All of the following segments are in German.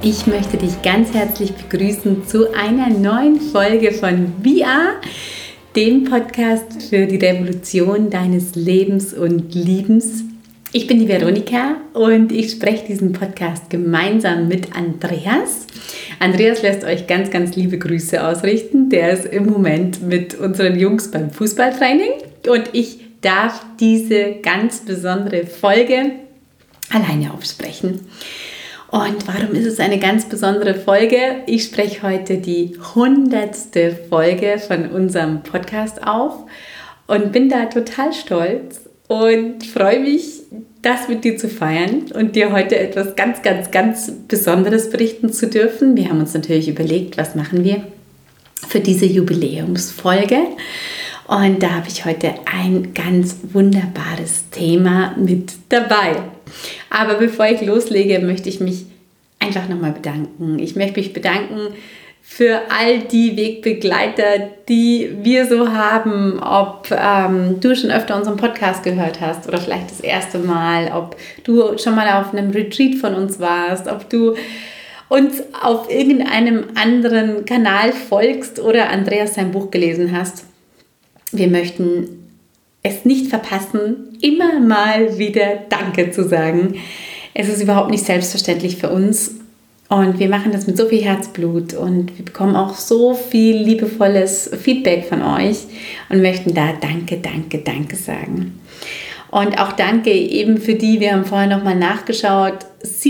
Ich möchte dich ganz herzlich begrüßen zu einer neuen Folge von VR, dem Podcast für die Revolution deines Lebens und Liebens. Ich bin die Veronika und ich spreche diesen Podcast gemeinsam mit Andreas. Andreas lässt euch ganz, ganz liebe Grüße ausrichten. Der ist im Moment mit unseren Jungs beim Fußballtraining und ich darf diese ganz besondere Folge alleine aufsprechen. Und warum ist es eine ganz besondere Folge? Ich spreche heute die 100. Folge von unserem Podcast auf und bin da total stolz und freue mich, das mit dir zu feiern und dir heute etwas ganz, ganz, ganz Besonderes berichten zu dürfen. Wir haben uns natürlich überlegt, was machen wir für diese Jubiläumsfolge. Und da habe ich heute ein ganz wunderbares Thema mit dabei. Aber bevor ich loslege, möchte ich mich einfach nochmal bedanken. Ich möchte mich bedanken für all die Wegbegleiter, die wir so haben, ob du schon öfter unseren Podcast gehört hast oder vielleicht das erste Mal, ob du schon mal auf einem Retreat von uns warst, ob du uns auf irgendeinem anderen Kanal folgst oder Andreas sein Buch gelesen hast. Wir möchten es nicht verpassen, immer mal wieder Danke zu sagen. Es ist überhaupt nicht selbstverständlich für uns und wir machen das mit so viel Herzblut und wir bekommen auch so viel liebevolles Feedback von euch und möchten da Danke, Danke, Danke sagen. Und auch Danke eben für die, wir haben vorher nochmal nachgeschaut,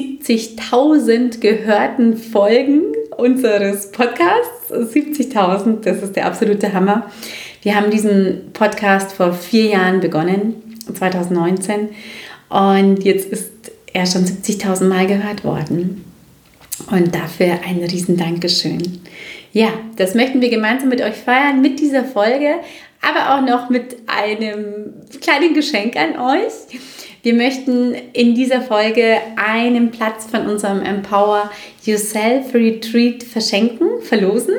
70.000 gehörten Folgen unseres Podcasts. 70.000, das ist der absolute Hammer. Wir haben diesen Podcast vor 4 Jahren begonnen, 2019, und jetzt ist er schon 70.000 Mal gehört worden. Und dafür ein riesen Dankeschön. Ja, das möchten wir gemeinsam mit euch feiern, mit dieser Folge, aber auch noch mit einem kleinen Geschenk an euch. Wir möchten in dieser Folge einen Platz von unserem Empower Yourself Retreat verlosen.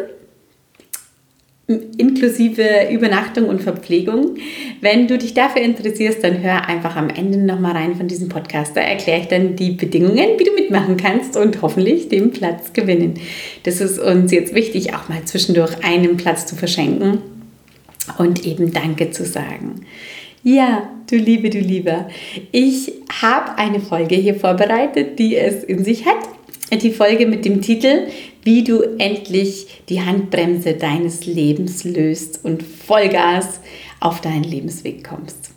Inklusive Übernachtung und Verpflegung. Wenn du dich dafür interessierst, dann hör einfach am Ende nochmal rein von diesem Podcast. Da erkläre ich dann die Bedingungen, wie du mitmachen kannst und hoffentlich den Platz gewinnen. Das ist uns jetzt wichtig, auch mal zwischendurch einen Platz zu verschenken und eben Danke zu sagen. Ja, du Liebe, du Lieber. Ich habe eine Folge hier vorbereitet, die es in sich hat. Die Folge mit dem Titel, wie du endlich die Handbremse deines Lebens löst und Vollgas auf deinen Lebensweg kommst.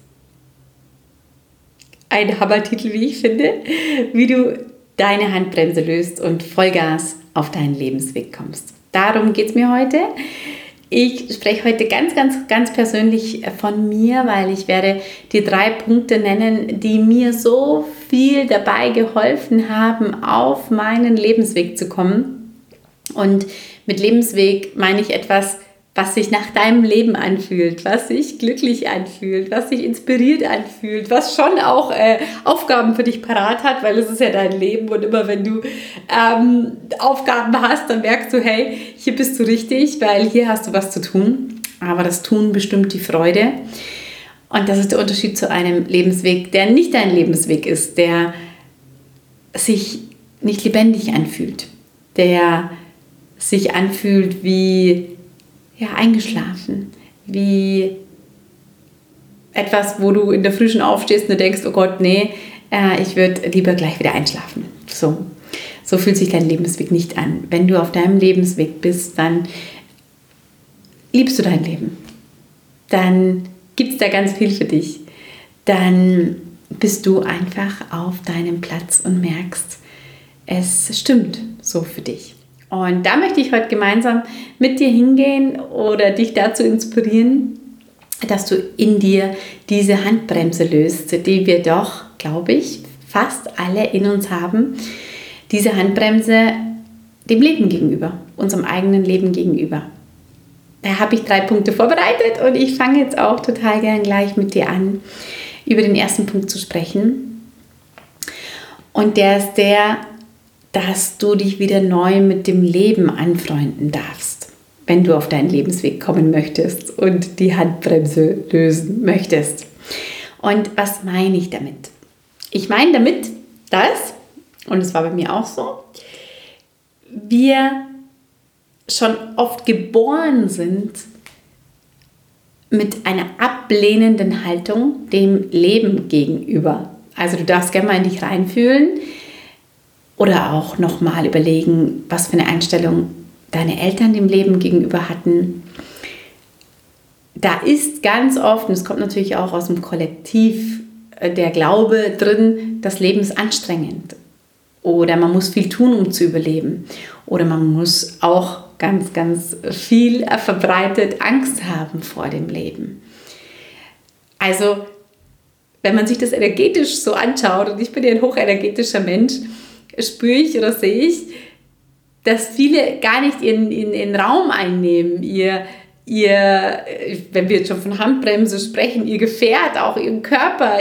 Ein Hammertitel, wie ich finde, wie du deine Handbremse löst und Vollgas auf deinen Lebensweg kommst. Darum geht es mir heute. Ich spreche heute ganz, ganz, ganz persönlich von mir, weil ich werde dir 3 Punkte nennen, die mir so viel dabei geholfen haben, auf meinen Lebensweg zu kommen. Und mit Lebensweg meine ich etwas, was sich nach deinem Leben anfühlt, was sich glücklich anfühlt, was sich inspiriert anfühlt, was schon auch Aufgaben für dich parat hat, weil es ist ja dein Leben und immer wenn du Aufgaben hast, dann merkst du, hey, hier bist du richtig, weil hier hast du was zu tun. Aber das Tun bestimmt die Freude. Und das ist der Unterschied zu einem Lebensweg, der nicht dein Lebensweg ist, der sich nicht lebendig anfühlt, der sich anfühlt wie eingeschlafen, wie etwas, wo du in der Früh schon aufstehst und du denkst, oh Gott, nee, ich würde lieber gleich wieder einschlafen. So fühlt sich dein Lebensweg nicht an. Wenn du auf deinem Lebensweg bist, dann liebst du dein Leben. Dann gibt es da ganz viel für dich. Dann bist du einfach auf deinem Platz und merkst, es stimmt so für dich. Und da möchte ich heute gemeinsam mit dir hingehen oder dich dazu inspirieren, dass du in dir diese Handbremse löst, die wir doch, glaube ich, fast alle in uns haben. Diese Handbremse dem Leben gegenüber, unserem eigenen Leben gegenüber. Da habe ich 3 Punkte vorbereitet und ich fange jetzt auch total gern gleich mit dir an, über den ersten Punkt zu sprechen. Und der ist der, dass du dich wieder neu mit dem Leben anfreunden darfst, wenn du auf deinen Lebensweg kommen möchtest und die Handbremse lösen möchtest. Und was meine ich damit? Ich meine damit, dass, und es war bei mir auch so, wir schon oft geboren sind mit einer ablehnenden Haltung dem Leben gegenüber. Also du darfst gerne mal in dich reinfühlen oder auch nochmal überlegen, was für eine Einstellung deine Eltern dem Leben gegenüber hatten. Da ist ganz oft, und es kommt natürlich auch aus dem Kollektiv, der Glaube drin, das Leben ist anstrengend. Oder man muss viel tun, um zu überleben. Oder man muss auch ganz, ganz viel verbreitet Angst haben vor dem Leben. Also, wenn man sich das energetisch so anschaut, und ich bin ja ein hochenergetischer Mensch, spüre ich oder sehe ich, dass viele gar nicht ihren Raum einnehmen, wenn wir jetzt schon von Handbremse sprechen, ihr Gefährt, auch ihren Körper,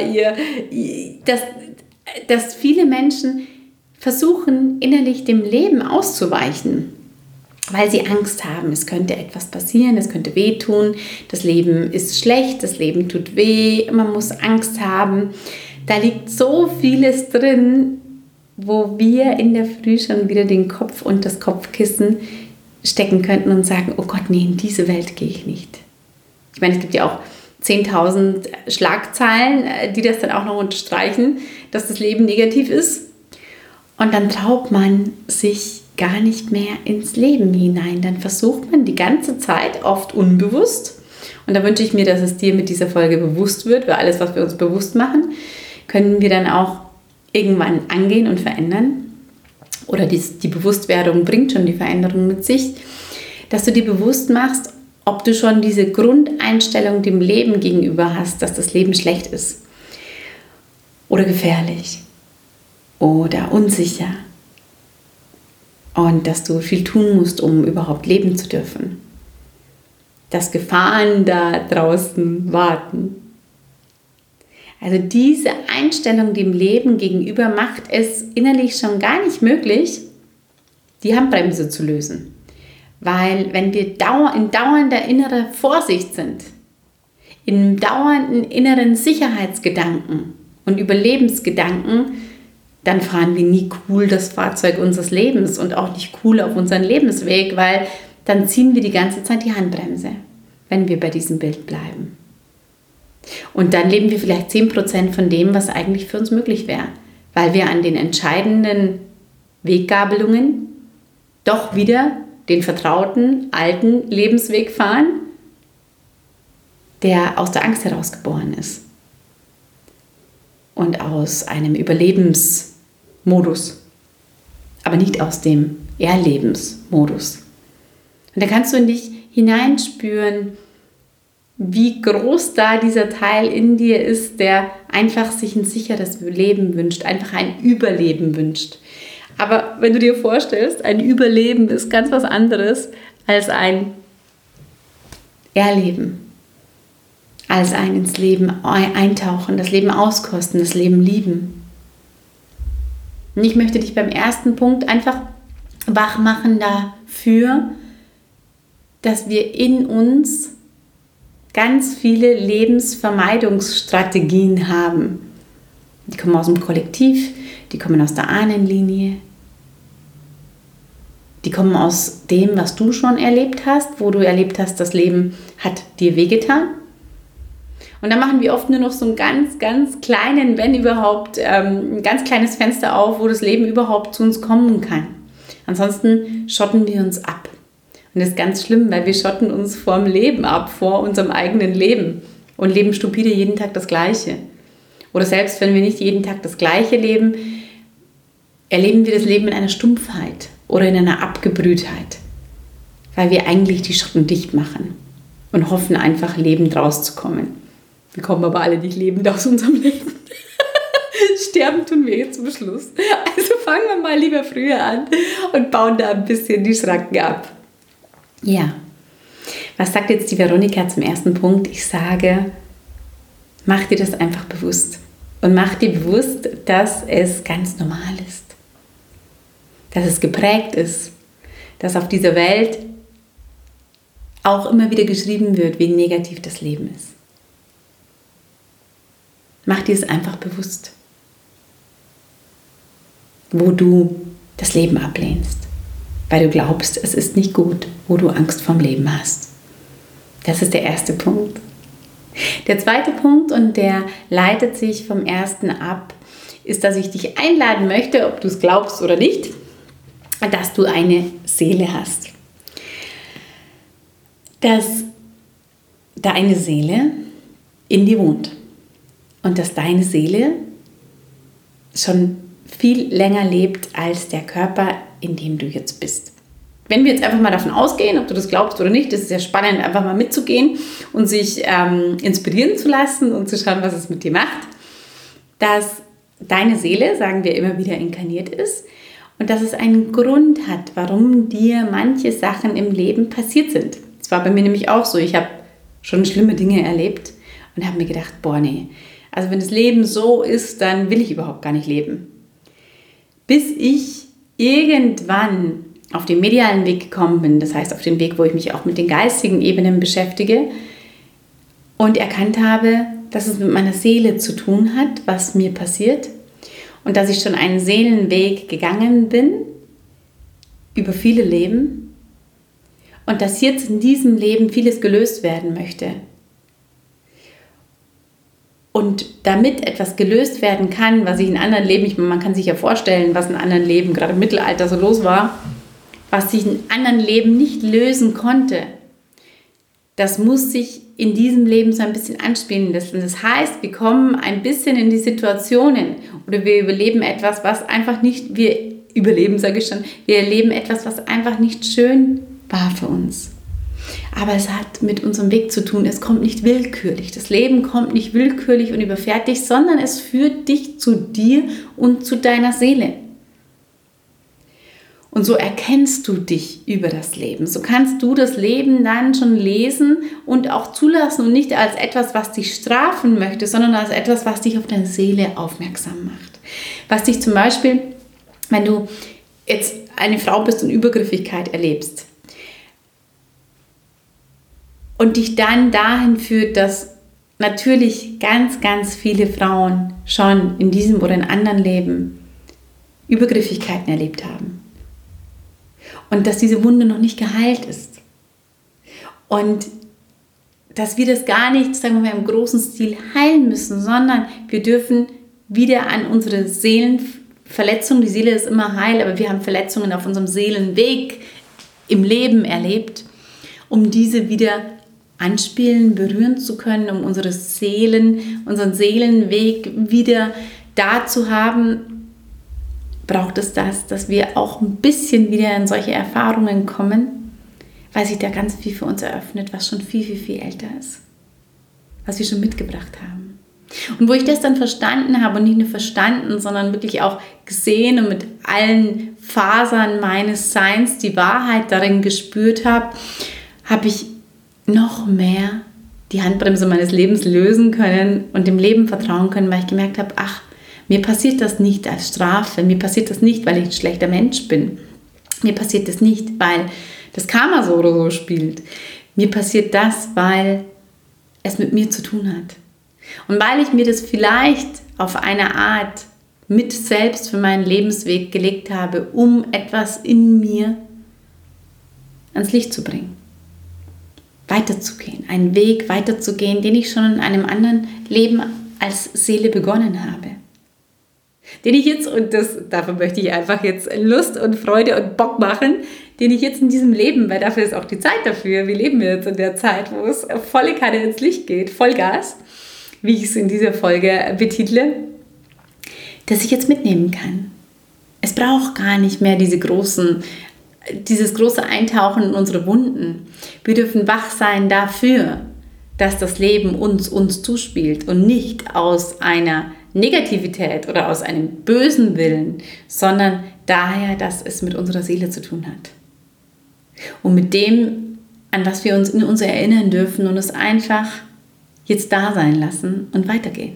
dass viele Menschen versuchen, innerlich dem Leben auszuweichen, weil sie Angst haben, es könnte etwas passieren, es könnte wehtun, das Leben ist schlecht, das Leben tut weh, man muss Angst haben. Da liegt so vieles drin, wo wir in der Früh schon wieder den Kopf und das Kopfkissen stecken könnten und sagen, oh Gott, nee, in diese Welt gehe ich nicht. Ich meine, es gibt ja auch 10.000 Schlagzeilen, die das dann auch noch unterstreichen, dass das Leben negativ ist. Und dann traut man sich gar nicht mehr ins Leben hinein. Dann versucht man die ganze Zeit, oft unbewusst, und da wünsche ich mir, dass es dir mit dieser Folge bewusst wird, weil alles, was wir uns bewusst machen, können wir dann auch irgendwann angehen und verändern. Oder die Bewusstwerdung bringt schon die Veränderung mit sich, dass du dir bewusst machst, ob du schon diese Grundeinstellung dem Leben gegenüber hast, dass das Leben schlecht ist oder gefährlich oder unsicher und dass du viel tun musst, um überhaupt leben zu dürfen. Dass Gefahren da draußen warten. Also diese Einstellung dem Leben gegenüber macht es innerlich schon gar nicht möglich, die Handbremse zu lösen. Weil wenn wir in dauernder innerer Vorsicht sind, in dauernden inneren Sicherheitsgedanken und Überlebensgedanken, dann fahren wir nie cool das Fahrzeug unseres Lebens und auch nicht cool auf unseren Lebensweg, weil dann ziehen wir die ganze Zeit die Handbremse, wenn wir bei diesem Bild bleiben. Und dann leben wir vielleicht 10% von dem, was eigentlich für uns möglich wäre, weil wir an den entscheidenden Weggabelungen doch wieder den vertrauten, alten Lebensweg fahren, der aus der Angst heraus geboren ist und aus einem Überlebensmodus, aber nicht aus dem Erlebensmodus. Und da kannst du in dich hineinspüren, wie groß da dieser Teil in dir ist, der einfach sich ein sicheres Leben wünscht, einfach ein Überleben wünscht. Aber wenn du dir vorstellst, ein Überleben ist ganz was anderes als ein Erleben, als ein ins Leben eintauchen, das Leben auskosten, das Leben lieben. Und ich möchte dich beim ersten Punkt einfach wach machen dafür, dass wir in uns ganz viele Lebensvermeidungsstrategien haben. Die kommen aus dem Kollektiv, die kommen aus der Ahnenlinie, die kommen aus dem, was du schon erlebt hast, wo du erlebt hast, das Leben hat dir wehgetan. Und dann machen wir oft nur noch so einen ganz, ganz kleinen, wenn überhaupt, ein ganz kleines Fenster auf, wo das Leben überhaupt zu uns kommen kann. Ansonsten schotten wir uns ab. Und das ist ganz schlimm, weil wir schotten uns vorm Leben ab, vor unserem eigenen Leben und leben stupide jeden Tag das Gleiche. Oder selbst wenn wir nicht jeden Tag das Gleiche leben, erleben wir das Leben in einer Stumpfheit oder in einer Abgebrühtheit, weil wir eigentlich die Schotten dicht machen und hoffen einfach, lebend rauszukommen. Wir kommen aber alle nicht lebend aus unserem Leben. Sterben tun wir jetzt zum Schluss. Also fangen wir mal lieber früher an und bauen da ein bisschen die Schranken ab. Ja, was sagt jetzt die Veronika zum ersten Punkt? Ich sage, mach dir das einfach bewusst. Und mach dir bewusst, dass es ganz normal ist. Dass es geprägt ist. Dass auf dieser Welt auch immer wieder geschrieben wird, wie negativ das Leben ist. Mach dir es einfach bewusst. Wo du das Leben ablehnst. weil du glaubst, es ist nicht gut, wo du Angst vorm Leben hast. Das ist der erste Punkt. Der zweite Punkt, und der leitet sich vom ersten ab, ist, dass ich dich einladen möchte, ob du es glaubst oder nicht, dass du eine Seele hast. Dass deine Seele in dir wohnt und dass deine Seele schon viel länger lebt als der Körper, in dem du jetzt bist. Wenn wir jetzt einfach mal davon ausgehen, ob du das glaubst oder nicht, das ist ja spannend, einfach mal mitzugehen und sich inspirieren zu lassen und zu schauen, was es mit dir macht, dass deine Seele, sagen wir immer wieder, inkarniert ist und dass es einen Grund hat, warum dir manche Sachen im Leben passiert sind. Das war bei mir nämlich auch so. Ich habe schon schlimme Dinge erlebt und habe mir gedacht, boah, nee, also wenn das Leben so ist, dann will ich überhaupt gar nicht leben. Bis ich irgendwann auf den medialen Weg gekommen bin, das heißt auf den Weg, wo ich mich auch mit den geistigen Ebenen beschäftige und erkannt habe, dass es mit meiner Seele zu tun hat, was mir passiert und dass ich schon einen Seelenweg gegangen bin über viele Leben und dass jetzt in diesem Leben vieles gelöst werden möchte. Und damit etwas gelöst werden kann, was ich in anderen Leben, man kann sich ja vorstellen, was in anderen Leben, gerade im Mittelalter so los war, was sich in anderen Leben nicht lösen konnte, das muss sich in diesem Leben so ein bisschen anspielen lassen. Das heißt, wir kommen ein bisschen in die Situationen oder wir überleben etwas, was einfach nicht, wir erleben etwas, was einfach nicht schön war für uns. Aber es hat mit unserem Weg zu tun. Es kommt nicht willkürlich. Das Leben kommt nicht willkürlich und überfährt dich, sondern es führt dich zu dir und zu deiner Seele. Und so erkennst du dich über das Leben. So kannst du das Leben dann schon lesen und auch zulassen und nicht als etwas, was dich strafen möchte, sondern als etwas, was dich auf deine Seele aufmerksam macht. Was dich zum Beispiel, wenn du jetzt eine Frau bist und Übergriffigkeit erlebst, und dich dann dahin führt, dass natürlich ganz, ganz viele Frauen schon in diesem oder in anderen Leben Übergriffigkeiten erlebt haben. Und dass diese Wunde noch nicht geheilt ist. Und dass wir das gar nicht, sagen wir mal, im großen Stil heilen müssen, sondern wir dürfen wieder an unsere Seelenverletzungen, die Seele ist immer heil, aber wir haben Verletzungen auf unserem Seelenweg im Leben erlebt, um diese wieder anspielen, berühren zu können, um unseren Seelenweg wieder da zu haben, braucht es das, dass wir auch ein bisschen wieder in solche Erfahrungen kommen, weil sich da ganz viel für uns eröffnet, was schon viel, viel, viel älter ist, was wir schon mitgebracht haben. Und wo ich das dann verstanden habe und nicht nur verstanden, sondern wirklich auch gesehen und mit allen Fasern meines Seins die Wahrheit darin gespürt habe, habe ich noch mehr die Handbremse meines Lebens lösen können und dem Leben vertrauen können, weil ich gemerkt habe, ach, mir passiert das nicht als Strafe, mir passiert das nicht, weil ich ein schlechter Mensch bin, mir passiert das nicht, weil das Karma so oder so spielt, mir passiert das, weil es mit mir zu tun hat. Und weil ich mir das vielleicht auf eine Art mit selbst für meinen Lebensweg gelegt habe, um etwas in mir ans Licht zu bringen. Weiterzugehen, einen Weg weiterzugehen, den ich schon in einem anderen Leben als Seele begonnen habe. Den ich jetzt, und dafür möchte ich einfach jetzt Lust und Freude und Bock machen, den ich jetzt in diesem Leben, weil dafür ist auch die Zeit dafür, wir leben jetzt in der Zeit, wo es volle Kanne ins Licht geht, Vollgas, wie ich es in dieser Folge betitle, dass ich jetzt mitnehmen kann. Es braucht gar nicht mehr dieses große Eintauchen in unsere Wunden. Wir dürfen wach sein dafür, dass das Leben uns zuspielt und nicht aus einer Negativität oder aus einem bösen Willen, sondern daher, dass es mit unserer Seele zu tun hat. Und mit dem, an was wir uns in uns erinnern dürfen und es einfach jetzt da sein lassen und weitergehen.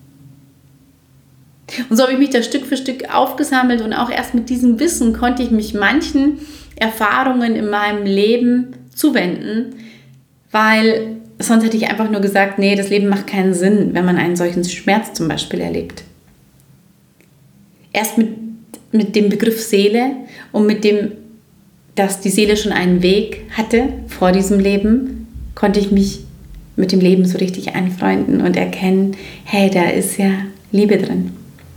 Und so habe ich mich da Stück für Stück aufgesammelt und auch erst mit diesem Wissen konnte ich mich manchen Erfahrungen in meinem Leben zuwenden, weil sonst hätte ich einfach nur gesagt, nee, das Leben macht keinen Sinn, wenn man einen solchen Schmerz zum Beispiel erlebt. Erst mit dem Begriff Seele und mit dem dass die Seele schon einen Weg hatte vor diesem Leben, konnte ich mich mit dem Leben so richtig anfreunden und erkennen, hey, da ist ja Liebe drin.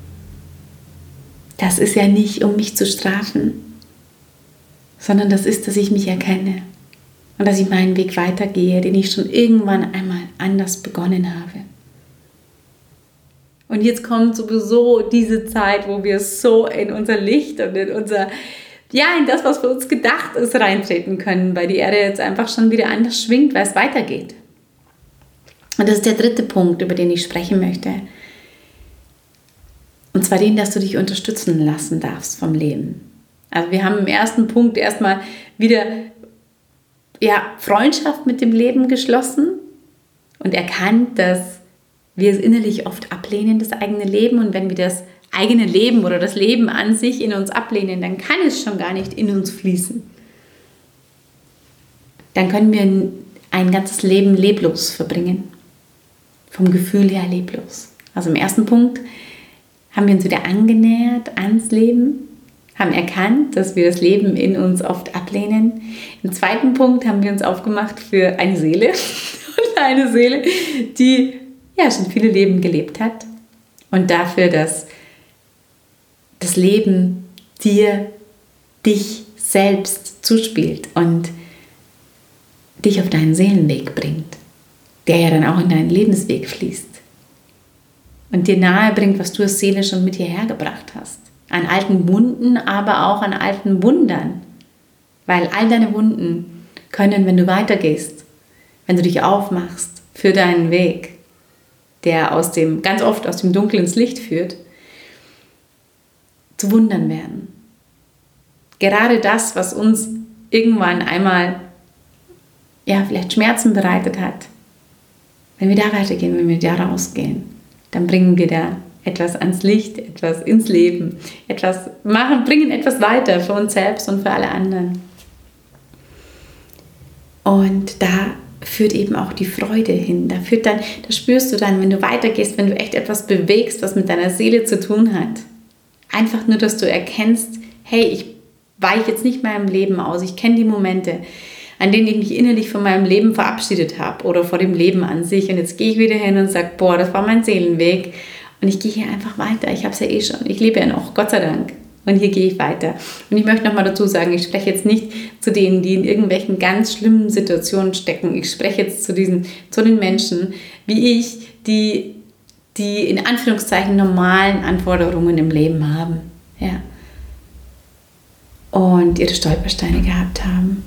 Das ist ja nicht, um mich zu strafen, sondern das ist, dass ich mich erkenne und dass ich meinen Weg weitergehe, den ich schon irgendwann einmal anders begonnen habe. Und jetzt kommt sowieso diese Zeit, wo wir so in unser Licht und in das, was für uns gedacht ist, reintreten können, weil die Erde jetzt einfach schon wieder anders schwingt, weil es weitergeht. Und das ist der dritte Punkt, über den ich sprechen möchte. Und zwar den, dass du dich unterstützen lassen darfst vom Leben. Also wir haben im ersten Punkt erstmal wieder Freundschaft mit dem Leben geschlossen und erkannt, dass wir es innerlich oft ablehnen, das eigene Leben. Und wenn wir das eigene Leben oder das Leben an sich in uns ablehnen, dann kann es schon gar nicht in uns fließen. Dann können wir ein ganzes Leben leblos verbringen. Vom Gefühl her leblos. Also im ersten Punkt haben wir uns wieder angenähert ans Leben, haben erkannt, dass wir das Leben in uns oft ablehnen. Im zweiten Punkt haben wir uns aufgemacht für eine Seele und eine Seele, die schon viele Leben gelebt hat und dafür, dass das Leben dich selbst zuspielt und dich auf deinen Seelenweg bringt, der ja dann auch in deinen Lebensweg fließt und dir nahe bringt, was du als Seele schon mit hierher gebracht hast. An alten Wunden, aber auch an alten Wundern. Weil all deine Wunden können, wenn du weitergehst, wenn du dich aufmachst für deinen Weg, der ganz oft aus dem Dunkel ins Licht führt, zu Wundern werden. Gerade das, was uns irgendwann einmal vielleicht Schmerzen bereitet hat, wenn wir da weitergehen, wenn wir da rausgehen, dann bringen wir da etwas ans Licht, etwas ins Leben, bringen etwas weiter für uns selbst und für alle anderen. Und da führt eben auch die Freude hin. Da spürst du dann, wenn du weitergehst, wenn du echt etwas bewegst, was mit deiner Seele zu tun hat. Einfach nur, dass du erkennst, hey, ich weiche jetzt nicht meinem Leben aus. Ich kenne die Momente, an denen ich mich innerlich von meinem Leben verabschiedet habe oder vor dem Leben an sich. Und jetzt gehe ich wieder hin und sage, das war mein Seelenweg. Und ich gehe hier einfach weiter. Ich habe es ja schon. Ich lebe ja noch, Gott sei Dank. Und hier gehe ich weiter. Und ich möchte nochmal dazu sagen, ich spreche jetzt nicht zu denen, die in irgendwelchen ganz schlimmen Situationen stecken. Ich spreche jetzt zu den Menschen, wie ich, die in Anführungszeichen normalen Anforderungen im Leben haben. Ja. Und ihre Stolpersteine gehabt haben.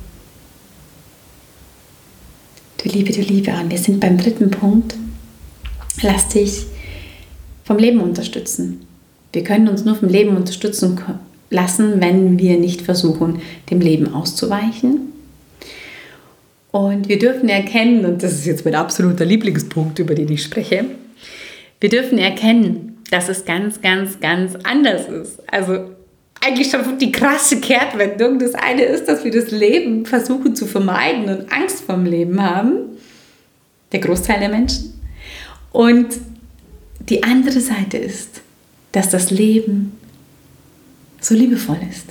Du Liebe. Und wir sind beim dritten Punkt. Lass dich vom Leben unterstützen. Wir können uns nur vom Leben unterstützen lassen, wenn wir nicht versuchen, dem Leben auszuweichen. Und wir dürfen erkennen, und das ist jetzt mein absoluter Lieblingspunkt, über den ich spreche, wir dürfen erkennen, dass es ganz, ganz, ganz anders ist. Also eigentlich schon die krasse Kehrtwendung. Das eine ist, dass wir das Leben versuchen zu vermeiden und Angst vorm Leben haben. Der Großteil der Menschen. Und die andere Seite ist, dass das Leben so liebevoll ist.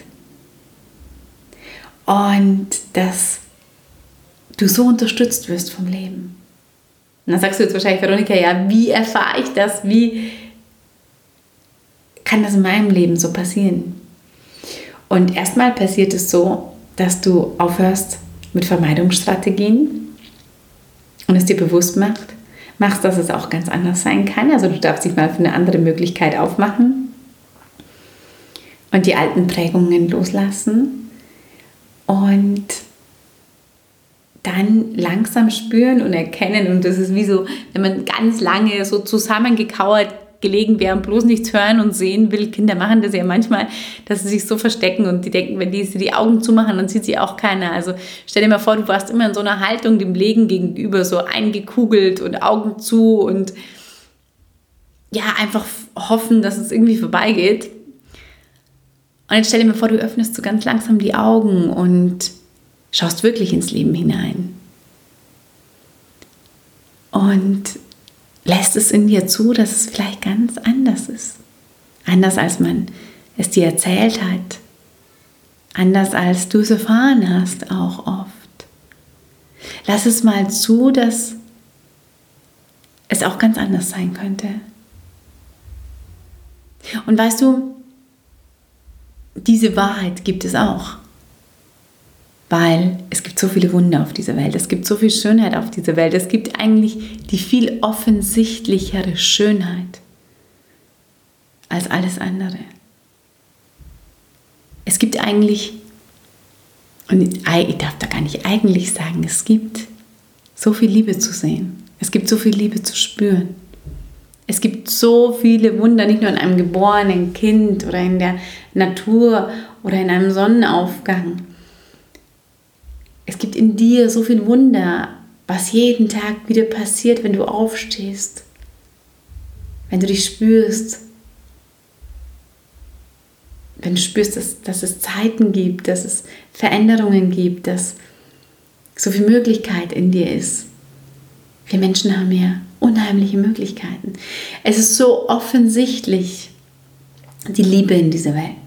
Und dass du so unterstützt wirst vom Leben. Und dann sagst du jetzt wahrscheinlich, Veronika, wie erfahre ich das? Wie kann das in meinem Leben so passieren? Und erstmal passiert es so, dass du aufhörst mit Vermeidungsstrategien und es dir bewusst machst, dass es auch ganz anders sein kann. Also du darfst dich mal für eine andere Möglichkeit aufmachen und die alten Prägungen loslassen und dann langsam spüren und erkennen. Und das ist wie so, wenn man ganz lange so zusammengekauert gelegen wäre und bloß nichts hören und sehen will. Kinder machen das ja manchmal, dass sie sich so verstecken und die denken, wenn sie die Augen zumachen, dann sieht sie auch keiner. Also stell dir mal vor, du warst immer in so einer Haltung dem Leben gegenüber, so eingekugelt und Augen zu und einfach hoffen, dass es irgendwie vorbeigeht. Und jetzt stell dir mal vor, du öffnest so ganz langsam die Augen und schaust wirklich ins Leben hinein. Und lässt es in dir zu, dass es vielleicht ganz anders ist. Anders, als man es dir erzählt hat. anders als du es erfahren hast, auch oft. Lass es mal zu, dass es auch ganz anders sein könnte. Und weißt du, diese Wahrheit gibt es auch. Weil es gibt so viele Wunder auf dieser Welt, es gibt so viel Schönheit auf dieser Welt, es gibt eigentlich die viel offensichtlichere Schönheit als alles andere. Es gibt eigentlich, und ich darf da gar nicht eigentlich sagen, es gibt so viel Liebe zu sehen, es gibt so viel Liebe zu spüren. Es gibt so viele Wunder, nicht nur in einem geborenen Kind oder in der Natur oder in einem Sonnenaufgang. Es gibt in dir so viel Wunder, was jeden Tag wieder passiert, wenn du aufstehst, wenn du dich spürst, wenn du spürst, dass es Zeiten gibt, dass es Veränderungen gibt, dass so viel Möglichkeit in dir ist. Wir Menschen haben ja unheimliche Möglichkeiten. Es ist so offensichtlich, die Liebe in dieser Welt.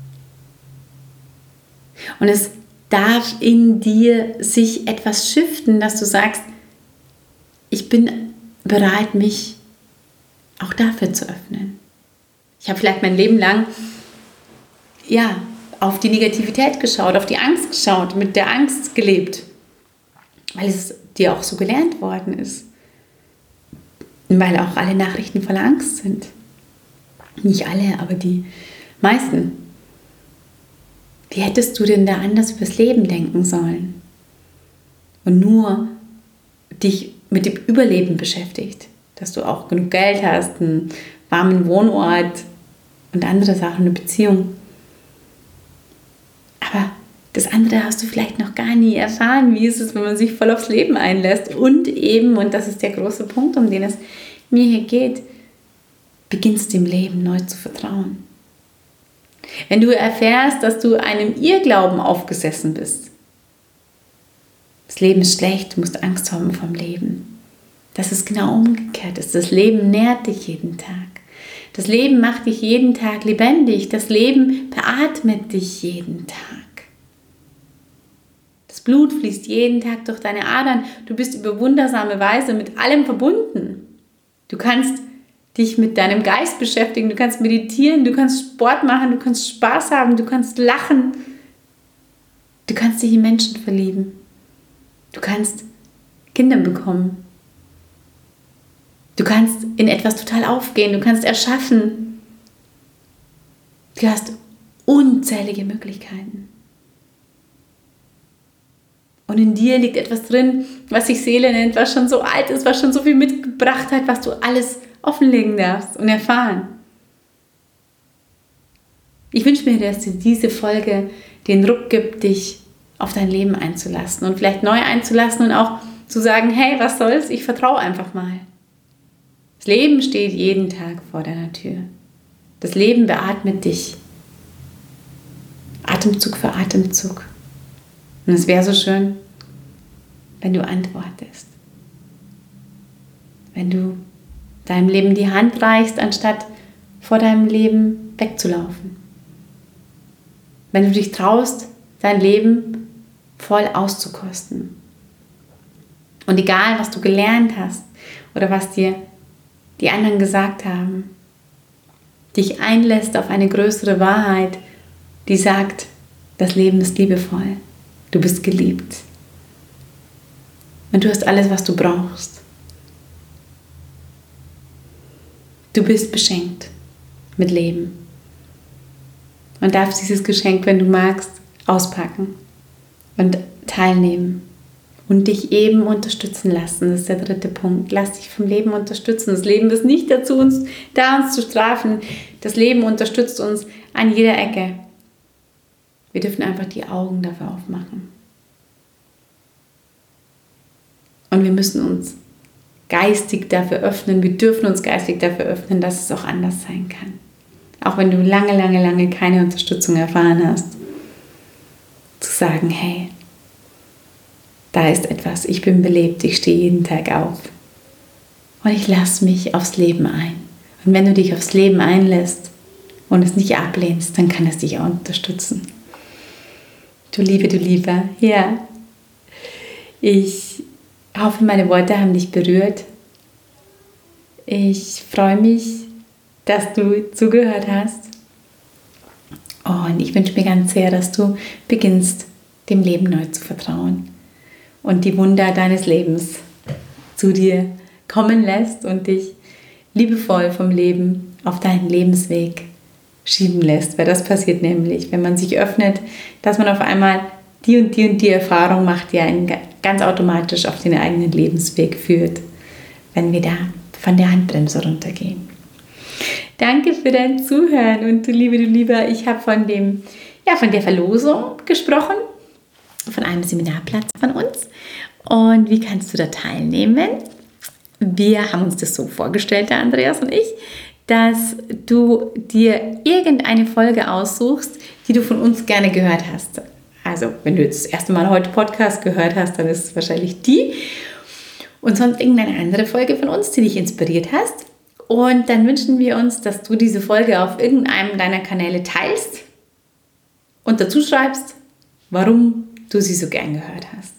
Und es darf in dir sich etwas shiften, dass du sagst, ich bin bereit, mich auch dafür zu öffnen. Ich habe vielleicht mein Leben lang auf die Negativität geschaut, auf die Angst geschaut, mit der Angst gelebt, weil es dir auch so gelernt worden ist. Und weil auch alle Nachrichten voller Angst sind. Nicht alle, aber die meisten. Wie hättest du denn da anders übers Leben denken sollen? Und nur dich mit dem Überleben beschäftigt, dass du auch genug Geld hast, einen warmen Wohnort und andere Sachen, eine Beziehung. Aber das andere hast du vielleicht noch gar nie erfahren. Wie ist es, wenn man sich voll aufs Leben einlässt? Und eben, und das ist der große Punkt, um den es mir hier geht, beginnst dem Leben neu zu vertrauen. Wenn du erfährst, dass du einem Irrglauben aufgesessen bist, das Leben ist schlecht, du musst Angst haben vom Leben. Dass es genau umgekehrt ist. Das Leben nährt dich jeden Tag. Das Leben macht dich jeden Tag lebendig. Das Leben beatmet dich jeden Tag. Das Blut fließt jeden Tag durch deine Adern. Du bist über wundersame Weise mit allem verbunden. Du kannst dich mit deinem Geist beschäftigen, du kannst meditieren, du kannst Sport machen, du kannst Spaß haben, du kannst lachen. Du kannst dich in Menschen verlieben. Du kannst Kinder bekommen. Du kannst in etwas total aufgehen, du kannst erschaffen. Du hast unzählige Möglichkeiten. Und in dir liegt etwas drin, was sich Seele nennt, was schon so alt ist, was schon so viel mitgebracht hat, was du alles offenlegen darfst und erfahren. Ich wünsche mir, dass dir diese Folge den Ruck gibt, dich auf dein Leben einzulassen und vielleicht neu einzulassen und auch zu sagen, hey, was soll's, ich vertraue einfach mal. Das Leben steht jeden Tag vor deiner Tür. Das Leben beatmet dich. Atemzug für Atemzug. Und es wäre so schön, wenn du antwortest. Wenn du deinem Leben die Hand reichst, anstatt vor deinem Leben wegzulaufen. Wenn du dich traust, dein Leben voll auszukosten. Und egal, was du gelernt hast oder was dir die anderen gesagt haben, dich einlässt auf eine größere Wahrheit, die sagt, das Leben ist liebevoll, du bist geliebt und du hast alles, was du brauchst. Du bist beschenkt mit Leben und darfst dieses Geschenk, wenn du magst, auspacken und teilnehmen und dich eben unterstützen lassen. Das ist der dritte Punkt. Lass dich vom Leben unterstützen. Das Leben ist nicht dazu, uns zu strafen. Das Leben unterstützt uns an jeder Ecke. Wir dürfen einfach die Augen dafür aufmachen. Und wir müssen uns geistig dafür öffnen. Wir dürfen uns geistig dafür öffnen, dass es auch anders sein kann. Auch wenn du lange keine Unterstützung erfahren hast. Zu sagen, hey, da ist etwas, ich bin belebt, ich stehe jeden Tag auf. Und ich lasse mich aufs Leben ein. Und wenn du dich aufs Leben einlässt und es nicht ablehnst, dann kann es dich auch unterstützen. Du Liebe, ja. Ich hoffe, meine Worte haben dich berührt. Ich freue mich, dass du zugehört hast. Und ich wünsche mir ganz sehr, dass du beginnst, dem Leben neu zu vertrauen und die Wunder deines Lebens zu dir kommen lässt und dich liebevoll vom Leben auf deinen Lebensweg schieben lässt. Weil das passiert nämlich, wenn man sich öffnet, dass man auf einmal die und die Erfahrung macht, die einen ganz automatisch auf den eigenen Lebensweg führt, wenn wir da von der Handbremse runtergehen. Danke für dein Zuhören und du Lieber, ich habe von der Verlosung gesprochen, von einem Seminarplatz von uns. Und wie kannst du da teilnehmen? Wir haben uns das so vorgestellt, der Andreas und ich, dass du dir irgendeine Folge aussuchst, die du von uns gerne gehört hast. Also, wenn du jetzt das erste Mal heute Podcast gehört hast, dann ist es wahrscheinlich die. Und sonst irgendeine andere Folge von uns, die dich inspiriert hast. Und dann wünschen wir uns, dass du diese Folge auf irgendeinem deiner Kanäle teilst und dazu schreibst, warum du sie so gern gehört hast.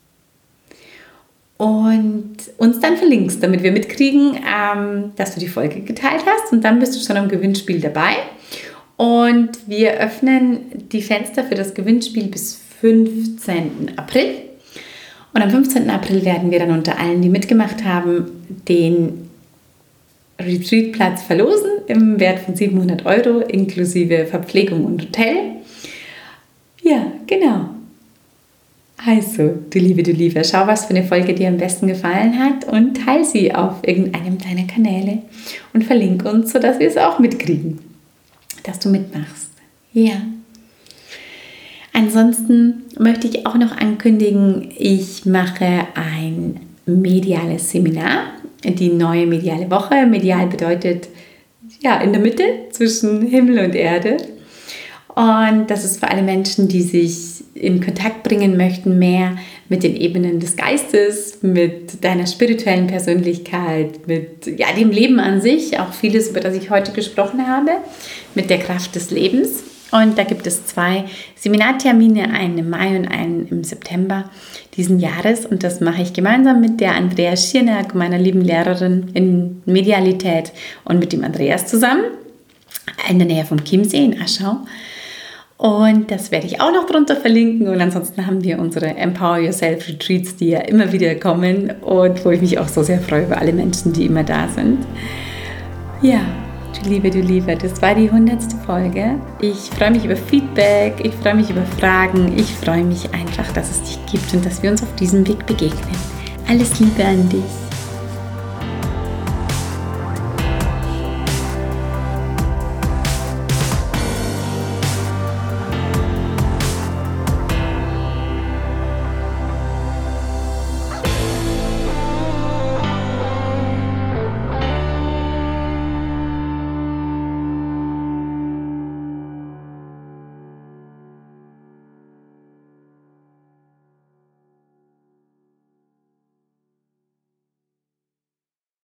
Und uns dann verlinkst, damit wir mitkriegen, dass du die Folge geteilt hast. Und dann bist du schon am Gewinnspiel dabei. Und wir öffnen die Fenster für das Gewinnspiel bis 15. April. Und am 15. April werden wir dann unter allen, die mitgemacht haben, den Retreatplatz verlosen im Wert von 700 € inklusive Verpflegung und Hotel. Ja, genau. Also, du Liebe, schau, was für eine Folge dir am besten gefallen hat und teile sie auf irgendeinem deiner Kanäle und verlinke uns, sodass wir es auch mitkriegen, dass du mitmachst. Ja. Ansonsten möchte ich auch noch ankündigen, ich mache ein mediales Seminar, die neue mediale Woche. Medial bedeutet in der Mitte zwischen Himmel und Erde. Und das ist für alle Menschen, die sich in Kontakt bringen möchten, mehr mit den Ebenen des Geistes, mit deiner spirituellen Persönlichkeit, mit dem Leben an sich, auch vieles, über das ich heute gesprochen habe, mit der Kraft des Lebens. Und da gibt es 2 Seminartermine, einen im Mai und einen im September diesen Jahres. Und das mache ich gemeinsam mit der Andrea Schiernack, meiner lieben Lehrerin in Medialität, und mit dem Andreas zusammen in der Nähe vom Chiemsee in Aschau. Und das werde ich auch noch drunter verlinken. Und ansonsten haben wir unsere Empower Yourself Retreats, die ja immer wieder kommen und wo ich mich auch so sehr freue über alle Menschen, die immer da sind. Ja, du Liebe, das war die 100. Folge. Ich freue mich über Feedback, ich freue mich über Fragen, ich freue mich einfach, dass es dich gibt und dass wir uns auf diesem Weg begegnen. Alles Liebe an dich.